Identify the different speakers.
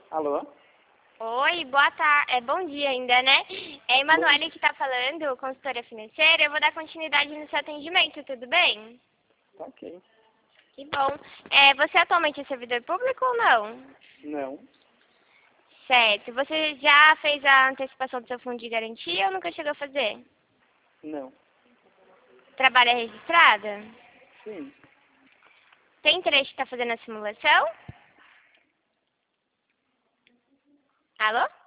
Speaker 1: Alô?
Speaker 2: Oi, boa tarde. Bom dia ainda, né? É a Emanuele que está falando, consultora financeira. Eu vou dar continuidade no seu atendimento, tudo bem?
Speaker 1: Tá ok.
Speaker 2: Que bom. Você atualmente é servidor público ou não?
Speaker 1: Não,
Speaker 2: Certo. Você já fez a antecipação do seu fundo de garantia ou nunca chegou a fazer?
Speaker 1: não.
Speaker 2: Trabalha registrada?
Speaker 1: Sim.
Speaker 2: Tem interesse em estar fazendo a simulação? Alô?